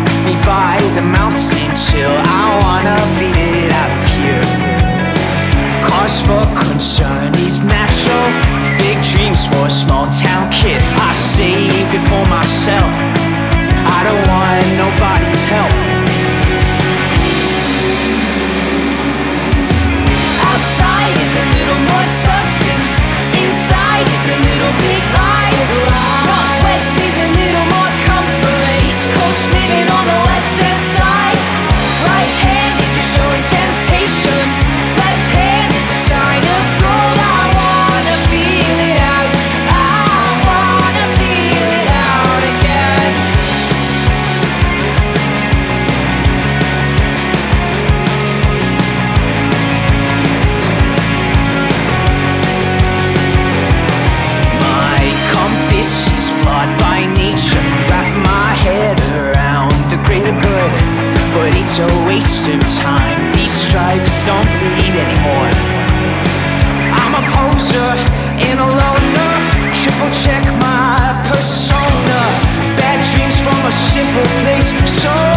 me by the mountain chill. I wanna bleed it out of here. Cause for concern is natural. Big dreams for a small town kid. I save it for myself. I don't want nobody's help. Outside is a little more substance. Inside is a little big lie. Northwest is a little more comfort. East Coast living on the western side. Right hand is its own temptation. Left hand is a sign of gold. I wanna feel it out. I wanna feel it out again. My compass is flawed by nature. Wrap my head around the greater good, but it's a waste of time. These stripes don't bleed anymore. I'm a poser and a loner. Triple check my persona. Bad dreams from a simple place. So